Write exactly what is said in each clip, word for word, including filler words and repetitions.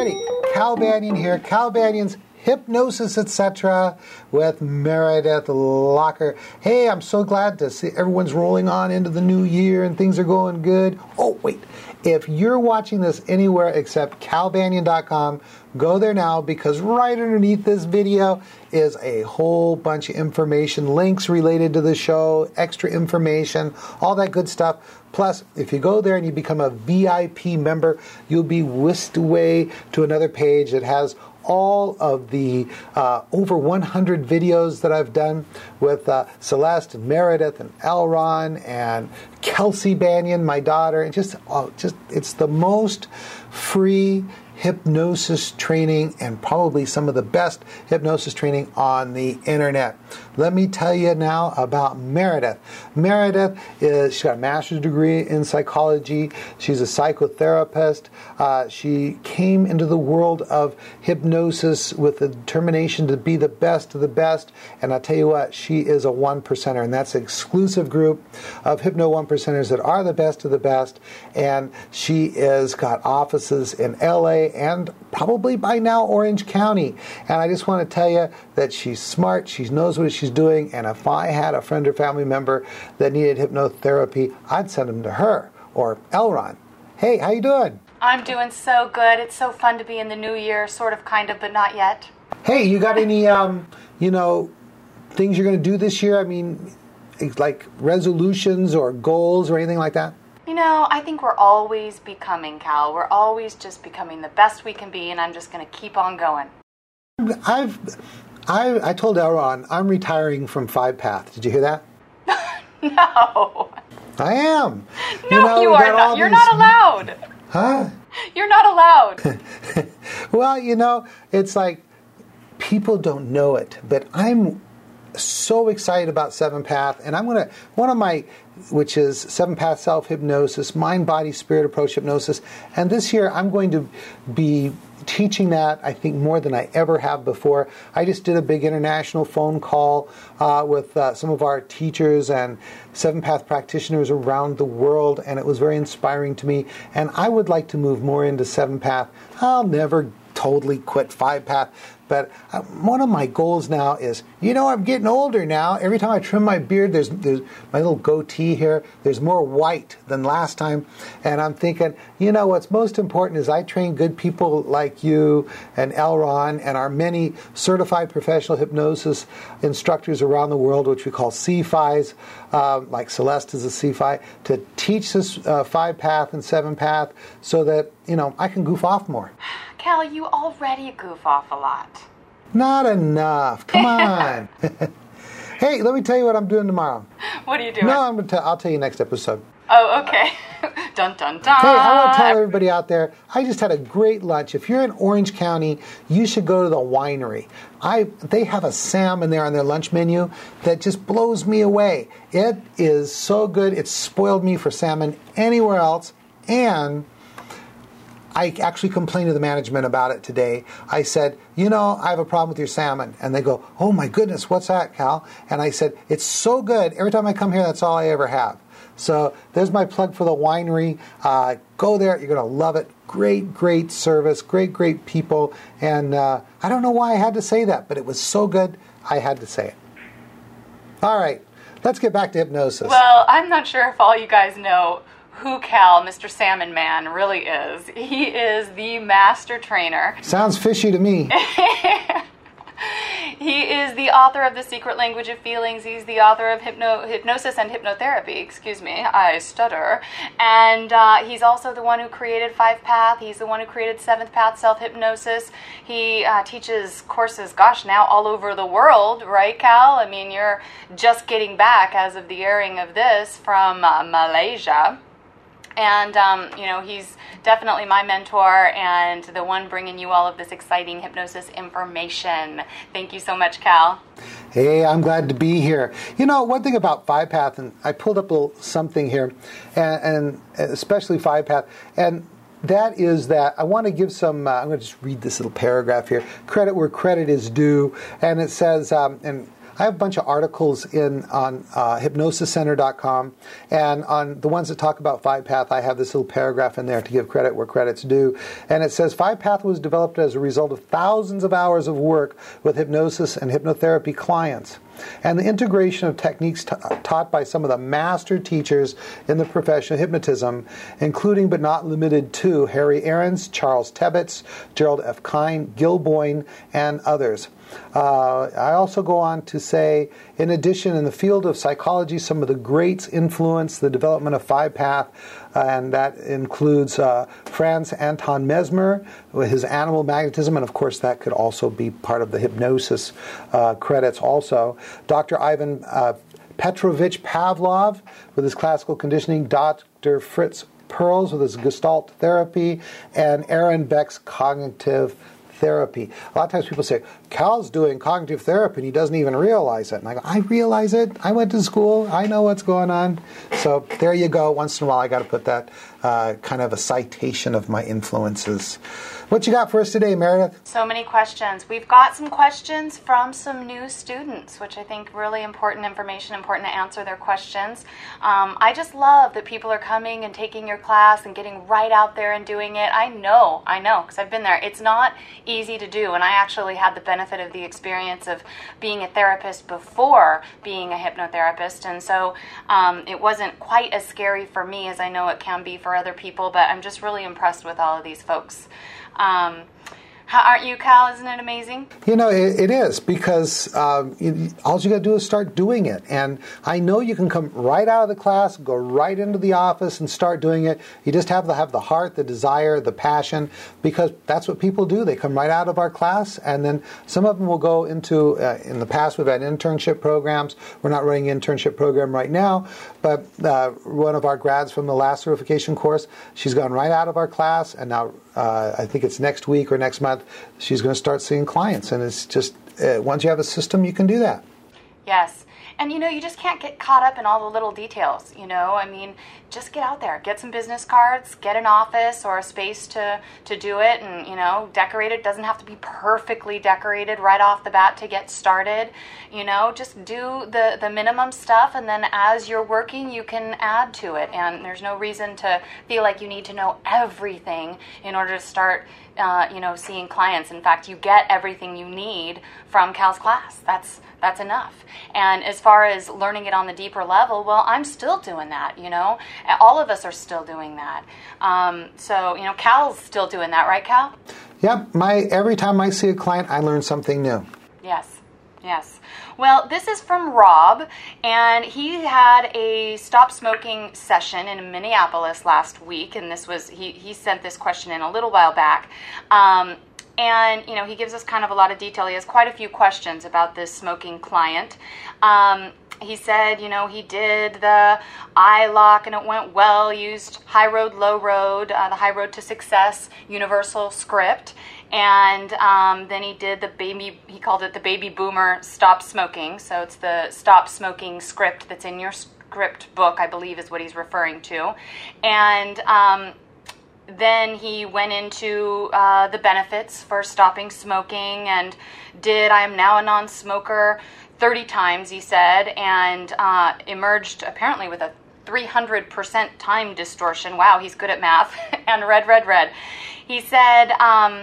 Alrighty, Cal Banyan here. Cal Banyan's Hypnosis, et cetera with Meredith Locker. Hey, I'm so glad to see everyone's rolling on into the new year and things are going good. Oh, wait. If you're watching this anywhere except cal banyan dot com, go there now because right underneath this video is a whole bunch of information, links related to the show, extra information, all that good stuff. Plus, if you go there and you become a V I P member, you'll be whisked away to another page that has all of the uh, over one hundred videos that I've done with uh, Celeste and Meredith and Elron and Kelsey Banyan, my daughter, and just, oh, just it's the most free hypnosis training and probably some of the best hypnosis training on the internet. Let me tell you now about Meredith. Meredith is, she's got a master's degree in psychology. She's a psychotherapist. Uh, she came into the world of hypnosis with the determination to be the best of the best. And I'll tell you what, she is a one percenter, and that's an exclusive group of Hypno one percenters that are the best of the best. And she has got offices in L A and probably by now Orange County. And I just want to tell you that she's smart, she knows what she's doing, and if I had a friend or family member that needed hypnotherapy, I'd send them to her or Elron. Hey, how you doing? I'm doing so good. It's so fun to be in the new year, sort of, kind of, but not yet. Hey, you got any, um, you know, things you're going to do this year? I mean, like resolutions or goals or anything like that? You know, I think we're always becoming, Cal. We're always just becoming the best we can be, and I'm just going to keep on going. I've, I, I told Elron I'm retiring from Five Path. Did you hear that? No. I am. No, you, know, you are not. You're these... not allowed. Huh? You're not allowed. Well, you know, it's like people don't know it, but I'm so excited about Seven Path, and I'm going to, one of my, which is Seven Path Self-Hypnosis, Mind, Body, Spirit Approach Hypnosis, and this year I'm going to be teaching that, I think, more than I ever have before. I just did a big international phone call uh, with uh, some of our teachers and Seven Path practitioners around the world, and it was very inspiring to me, and I would like to move more into Seven Path. I'll never totally quit Five Path, but uh, one of my goals now is, you know, I'm getting older now. Every time I trim my beard, there's, there's my little goatee here, there's more white than last time. And I'm thinking, you know, what's most important is I train good people like you and Elron and our many certified professional hypnosis instructors around the world, which we call C F Is, uh, like Celeste is a C F I, to teach this uh, Five Path and Seven Path so that, you know, I can goof off more. Cal, you already goof off a lot. Not enough. Come on. Hey, let me tell you what I'm doing tomorrow. What are you doing? No, I'm gonna tell, I'll tell you next episode. Oh, okay. Dun, dun, dun. Hey, I want to tell everybody out there, I just had a great lunch. If you're in Orange County, you should go to the winery. I They have a salmon there on their lunch menu that just blows me away. It is so good. It's spoiled me for salmon anywhere else. And I actually complained to the management about it today. I said, you know, I have a problem with your salmon. And they go, oh my goodness, what's that, Cal? And I said, it's so good. Every time I come here, that's all I ever have. So there's my plug for the winery. Uh, go there. You're going to love it. Great, great service. Great, great people. And uh, I don't know why I had to say that, but it was so good, I had to say it. All right. Let's get back to hypnosis. Well, I'm not sure if all you guys know who Cal, Mister Salmon Man, really is. He is the master trainer. Sounds fishy to me. He is the author of The Secret Language of Feelings. He's the author of Hypno- Hypnosis and Hypnotherapy. Excuse me, I stutter. And uh, he's also the one who created Five Path. He's the one who created Seventh Path Self-Hypnosis. He uh, teaches courses, gosh, now all over the world, right, Cal? I mean, you're just getting back, as of the airing of this, from uh, Malaysia. And, um, you know, he's definitely my mentor and the one bringing you all of this exciting hypnosis information. Thank you so much, Cal. Hey, I'm glad to be here. You know, one thing about Five Path, and I pulled up a little something here, and, and especially Five Path, and that is that I want to give some, uh, I'm going to just read this little paragraph here, credit where credit is due, and it says, um, and I have a bunch of articles in on uh, hypnosis center dot com, and on the ones that talk about five path, I have this little paragraph in there to give credit where credit's due. And it says five path was developed as a result of thousands of hours of work with hypnosis and hypnotherapy clients, and the integration of techniques t- taught by some of the master teachers in the profession of hypnotism, including but not limited to Harry Aarons, Charles Tebbets, Gerald F. Kine, Gil Boyne, and others. Uh, I also go on to say, in addition, in the field of psychology, some of the greats influenced the development of five path, uh, and that includes uh, Franz Anton Mesmer with his animal magnetism, and of course that could also be part of the hypnosis uh, credits also. Doctor Ivan uh, Petrovich Pavlov with his classical conditioning, Doctor Fritz Perls with his Gestalt therapy, and Aaron Beck's cognitive therapy. A lot of times people say, Cal's doing cognitive therapy and he doesn't even realize it. And I go, I realize it. I went to school. I know what's going on. So there you go. Once in a while I got to put that uh, kind of a citation of my influences. What you got for us today, Meredith? So many questions. We've got some questions from some new students, which I think really important information, important to answer their questions. Um, I just love that people are coming and taking your class and getting right out there and doing it. I know, I know, because I've been there. It's not easy to do, and I actually had the benefit of the experience of being a therapist before being a hypnotherapist, and so um, it wasn't quite as scary for me as I know it can be for other people, but I'm just really impressed with all of these folks. Um, how, aren't you, Cal? Isn't it amazing? You know, it, it is, because um, you, all you got to do is start doing it. And I know you can come right out of the class, go right into the office and start doing it. You just have to have the heart, the desire, the passion, because that's what people do. They come right out of our class, and then some of them will go into, uh, in the past we've had internship programs. We're not running an internship program right now, but uh, one of our grads from the last certification course, she's gone right out of our class, and now uh, I think it's next week or next month, she's going to start seeing clients. And it's just, uh, once you have a system, you can do that. Yes. And, you know, you just can't get caught up in all the little details, you know. I mean, just get out there. Get some business cards. Get an office or a space to, to do it. And, you know, decorate it. Doesn't have to be perfectly decorated right off the bat to get started. You know, just do the, the minimum stuff. And then as you're working, you can add to it. And there's no reason to feel like you need to know everything in order to start Uh, you know, seeing clients. In fact, you get everything you need from Cal's class. That's that's enough. And as far as learning it on the deeper level, well, I'm still doing that, you know. All of us are still doing that. Um, so, you know, Cal's still doing that, right, Cal? Yep. My every time I see a client, I learn something new. Yes. Yes. Well, this is from Rob, and he had a stop smoking session in Minneapolis last week, and this was he, he sent this question in a little while back. Um, and, you know, he gives us kind of a lot of detail. He has quite a few questions about this smoking client. Um, he said, you know, he did the eye lock and it went well, used high road, low road, uh, the high road to success universal script. And um, then he did the baby, he called it the baby boomer stop smoking. So it's the stop smoking script that's in your script book, I believe is what he's referring to. And um, then he went into uh, the benefits for stopping smoking and did I am now a non-smoker thirty times, he said, and uh, emerged apparently with a three hundred percent time distortion. Wow, he's good at math. And red, red, red. He said um,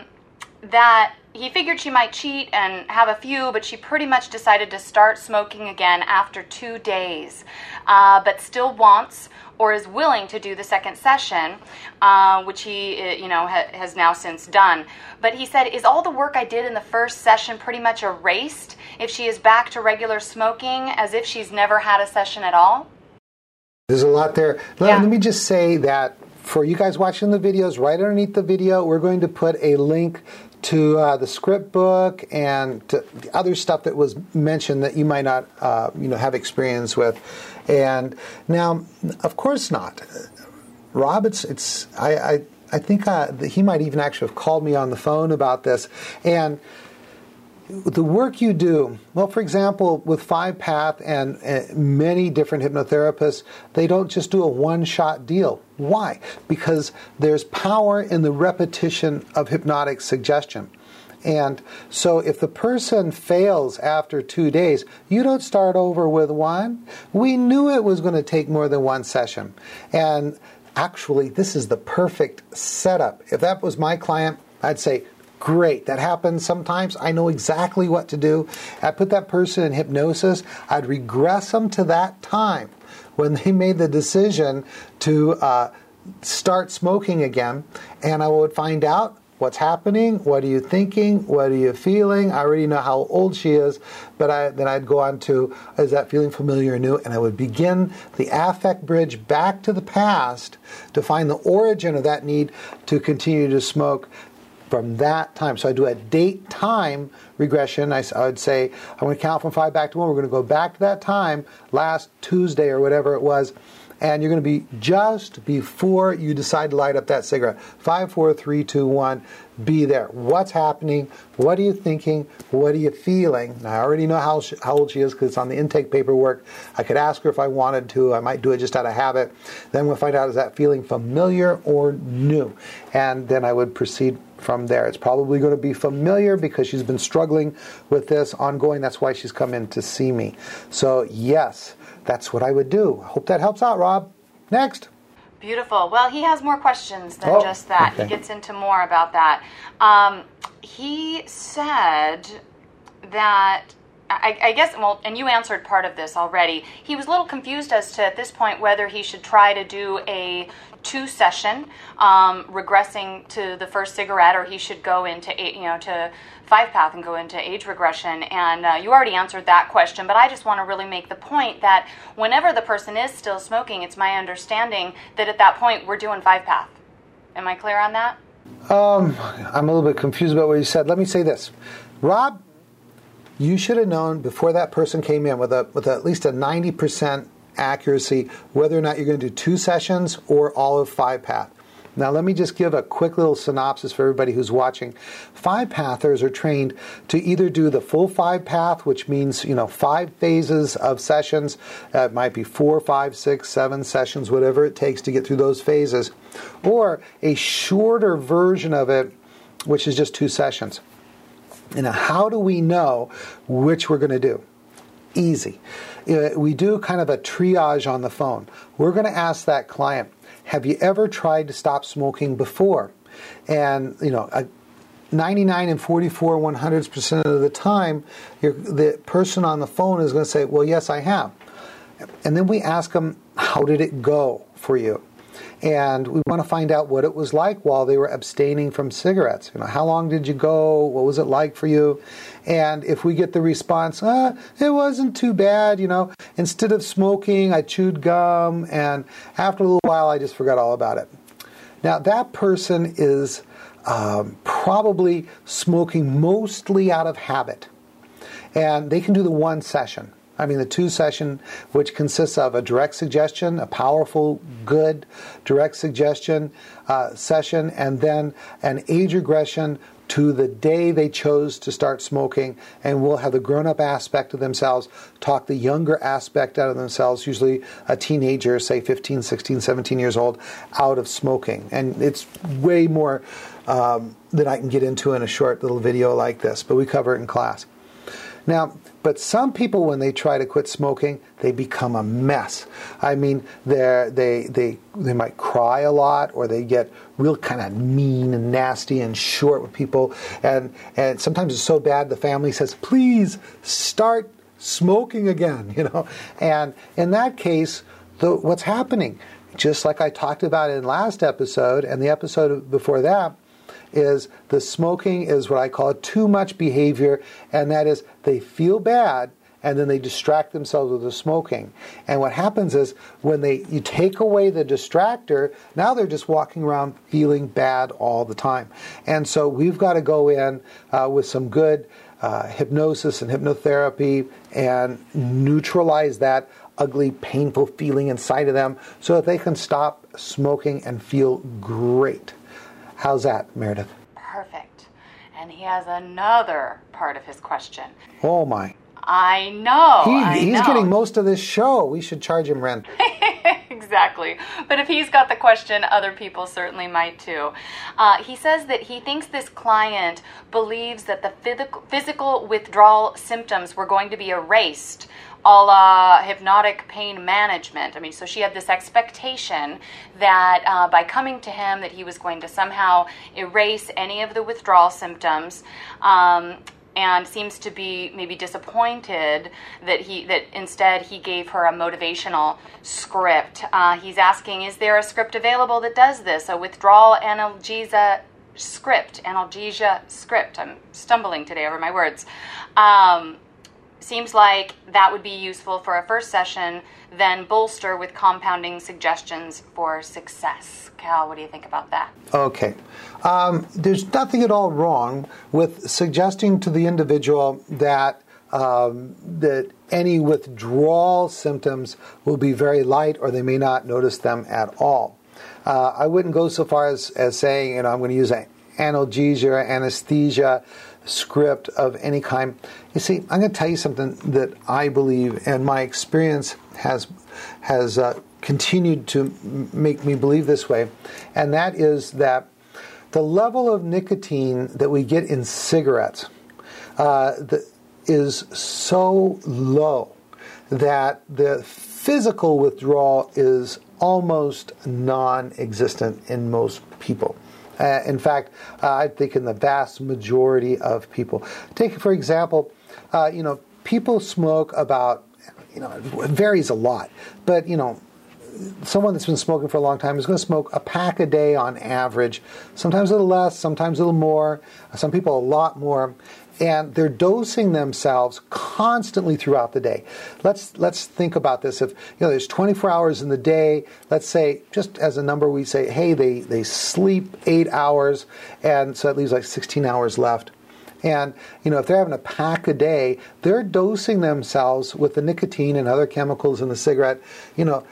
that he figured she might cheat and have a few, but she pretty much decided to start smoking again after two days, uh, but still wants or is willing to do the second session, uh, which he, you know, ha- has now since done. But he said, is all the work I did in the first session pretty much erased if she is back to regular smoking as if she's never had a session at all? There's a lot there. Let, Yeah. let me just say that for you guys watching the videos, right underneath the video, we're going to put a link to uh, the script book and to the other stuff that was mentioned that you might not, uh, you know, have experience with. And now, of course not, Rob. It's it's I I, I think uh, that he might even actually have called me on the phone about this. And the work you do, well, for example, with Five Path and uh, many different hypnotherapists, they don't just do a one-shot deal. Why? Because there's power in the repetition of hypnotic suggestion. And so if the person fails after two days, you don't start over with one. We knew it was going to take more than one session. And actually, this is the perfect setup. If that was my client, I'd say, great, that happens sometimes. I know exactly what to do. I'd put that person in hypnosis. I'd regress them to that time when they made the decision to uh, start smoking again. And I would find out what's happening, what are you thinking, what are you feeling. I already know how old she is, but I, then I'd go on to, is that feeling familiar or new? And I would begin the affect bridge back to the past to find the origin of that need to continue to smoke from that time. So I do a date-time regression. I, I would say, I'm going to count from five back to one. We're going to go back to that time, last Tuesday or whatever it was, and you're going to be just before you decide to light up that cigarette. Five, four, three, two, one, be there. What's happening? What are you thinking? What are you feeling? Now, I already know how, she, how old she is because it's on the intake paperwork. I could ask her if I wanted to. I might do it just out of habit. Then we'll find out, is that feeling familiar or new? And then I would proceed from there. It's probably going to be familiar because she's been struggling with this ongoing. That's why she's come in to see me. So, yes, that's what I would do. I hope that helps out, Rob. Next. Beautiful. Well, he has more questions than oh, just that. okay. He gets into more about that. Um, he said that, I, I guess, well, and you answered part of this already. He was a little confused as to, at this point, whether he should try to do a two-session, um, regressing to the first cigarette, or he should go into, eight, you know, to five-path and go into age regression. And uh, you already answered that question, but I just want to really make the point that whenever the person is still smoking, it's my understanding that at that point we're doing five-path. Am I clear on that? Um, I'm a little bit confused about what you said. Let me say this. Rob, you should have known before that person came in with a with at least a ninety percent accuracy whether or not you're going to do two sessions or all of five-path. Now, let me just give a quick little synopsis for everybody who's watching. Five-pathers are trained to either do the full five-path, which means, you know, five phases of sessions. Uh, it might be four, five, six, seven sessions, whatever it takes to get through those phases, or a shorter version of it, which is just two sessions. And now, how do we know which we're going to do? Easy. We do kind of a triage on the phone. We're going to ask that client, have you ever tried to stop smoking before? And, you know, a ninety-nine and forty-four, one hundred percent of the time, you're, the person on the phone is going to say, well, yes, I have. And then we ask them, how did it go for you? And we want to find out what it was like while they were abstaining from cigarettes. You know, how long did you go? What was it like for you? And if we get the response, ah, it wasn't too bad, you know, instead of smoking, I chewed gum, and after a little while, I just forgot all about it. Now, that person is um, probably smoking mostly out of habit. And they can do the one session. I mean, the two session, which consists of a direct suggestion, a powerful, good direct suggestion uh, session, and then an age regression to the day they chose to start smoking, and we'll have the grown-up aspect of themselves talk the younger aspect out of themselves, usually a teenager, say fifteen, sixteen, seventeen years old, out of smoking. And it's way more um, than I can get into in a short little video like this, but we cover it in class. Now, but some people, when they try to quit smoking, they become a mess. I mean, they they they they might cry a lot, or they get real kind of mean and nasty and short with people. And and sometimes it's so bad the family says, "Please start smoking again," you know. And in that case, the, what's happening, just like I talked about in last episode and the episode before that, is the smoking is what I call too much behavior, and that is they feel bad and then they distract themselves with the smoking. And what happens is when they you take away the distractor, now they're just walking around feeling bad all the time. And so we've got to go in uh, with some good uh, hypnosis and hypnotherapy and neutralize that ugly, painful feeling inside of them so that they can stop smoking and feel great. How's that, Meredith? Perfect. And he has another part of his question. Oh, my. I know. He, I he's know. getting most of this show. We should charge him rent. Exactly. exactly. But if he's got the question, other people certainly might too. Uh, he says that he thinks this client believes that the physical, physical withdrawal symptoms were going to be erased, a la hypnotic pain management. I mean, so she had this expectation that uh, by coming to him that he was going to somehow erase any of the withdrawal symptoms. Um, and seems to be maybe disappointed that he that instead he gave her a motivational script. Uh, he's asking, is there a script available that does this? A withdrawal analgesia script, analgesia script. I'm stumbling today over my words. Um, seems like that would be useful for a first session, then bolster with compounding suggestions for success. Cal, what do you think about that? Okay. Um, there's nothing at all wrong with suggesting to the individual that um, that any withdrawal symptoms will be very light or they may not notice them at all. Uh, I wouldn't go so far as, as saying, you know, I'm going to use an analgesia or anesthesia script of any kind. You see, I'm going to tell you something that I believe, and my experience has has uh, continued to m- make me believe this way, and that is that the level of nicotine that we get in cigarettes uh, the, is so low that the physical withdrawal is almost non-existent in most people. Uh, in fact, uh, I think in the vast majority of people. Take, for example, uh, you know, people smoke about, you know, it varies a lot, but, you know, someone that's been smoking for a long time is going to smoke a pack a day on average, sometimes a little less, sometimes a little more, some people a lot more, and they're dosing themselves constantly throughout the day. Let's let's think about this. If you know there's twenty-four hours in the day, let's say, just as a number, we say, hey, they, they sleep eight hours, and so that leaves like sixteen hours left. And, you know, if they're having a pack a day, they're dosing themselves with the nicotine and other chemicals in the cigarette, you know,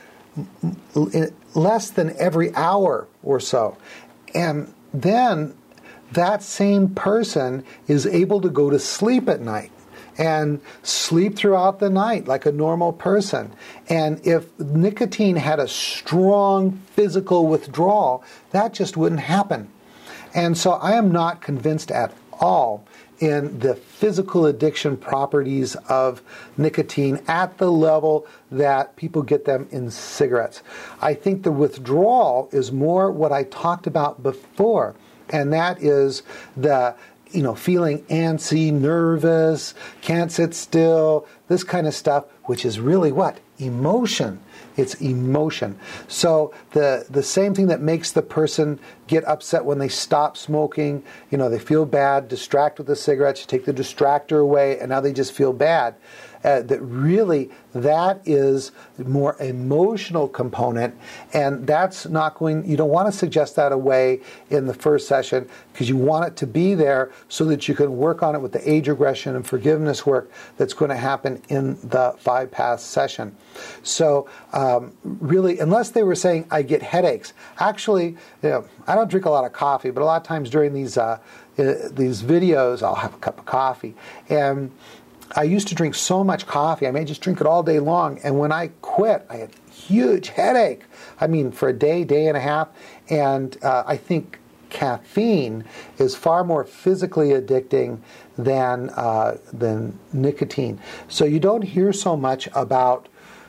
less than every hour or so. And then that same person is able to go to sleep at night and sleep throughout the night like a normal person. And if nicotine had a strong physical withdrawal, that just wouldn't happen. And so I am not convinced at all in the physical addiction properties of nicotine at the level that people get them in cigarettes. I think the withdrawal is more what I talked about before, and that is the, you know, feeling antsy, nervous, can't sit still, this kind of stuff, which is really what? Emotion. It's emotion. So the the same thing that makes the person get upset when they stop smoking, you know, they feel bad, distract with the cigarettes, you take the distractor away, and now they just feel bad. Uh, that really, that is more emotional component, and that's not going, you don't want to suggest that away in the first session, because you want it to be there so that you can work on it with the age regression and forgiveness work that's going to happen in the five pass session. So um, really, unless they were saying, I get headaches, actually, you know, I don't drink a lot of coffee, but a lot of times during these uh, uh, these videos, I'll have a cup of coffee, and I used to drink so much coffee, I may just drink it all day long, and when I quit, I had a huge headache. I mean, for a day, day and a half, and uh, I think caffeine is far more physically addicting than uh, than nicotine. So you don't hear so much about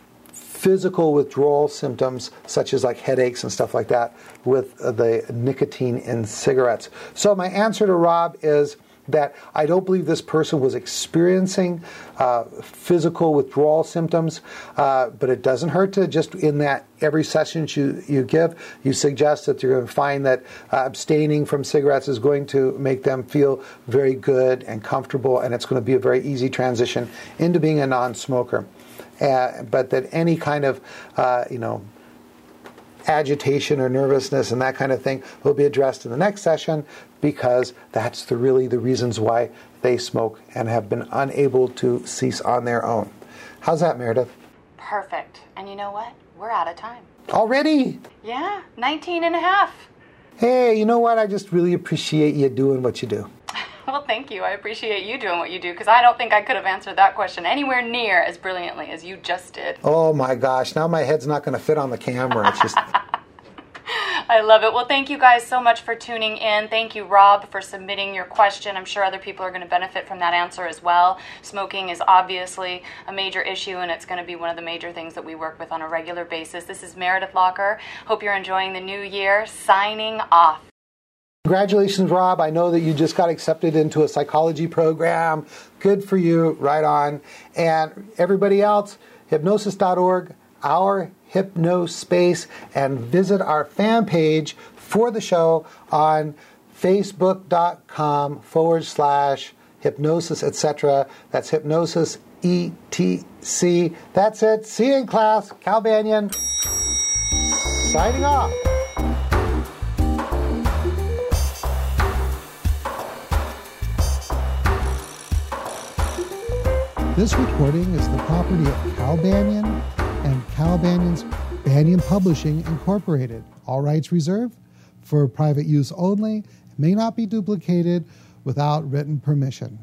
physical withdrawal symptoms such as like headaches and stuff like that with uh, the nicotine in cigarettes. So my answer to Rob is that I don't believe this person was experiencing uh, physical withdrawal symptoms, uh, but it doesn't hurt to just in that every session you, you give, you suggest that you're going to find that uh, abstaining from cigarettes is going to make them feel very good and comfortable, and it's going to be a very easy transition into being a non-smoker. Uh, but that any kind of, uh, you know, agitation or nervousness and that kind of thing will be addressed in the next session, because that's the, really the reasons why they smoke and have been unable to cease on their own. How's that, Meredith? Perfect. And you know what? We're out of time. Already? Yeah, nineteen and a half. Hey, you know what? I just really appreciate you doing what you do. Well, thank you. I appreciate you doing what you do, because I don't think I could have answered that question anywhere near as brilliantly as you just did. Oh my gosh, now my head's not going to fit on the camera. It's just... I love it. Well, thank you guys so much for tuning in. Thank you, Rob, for submitting your question. I'm sure other people are going to benefit from that answer as well. Smoking is obviously a major issue, and it's going to be one of the major things that we work with on a regular basis. This is Meredith Locker. Hope you're enjoying the new year. Signing off. Congratulations, Rob. I know that you just got accepted into a psychology program. Good for you. Right on. And everybody else, hypnosis dot org, our Hypnospace, and visit our fan page for the show on facebook.com forward slash hypnosis, et cetera. That's hypnosis, E T C. That's it. See you in class. Cal Banyan, signing off. This recording is the property of Cal Banyan and Cal Banyan's Banyan Publishing, Incorporated. All rights reserved for private use only. May not be duplicated without written permission.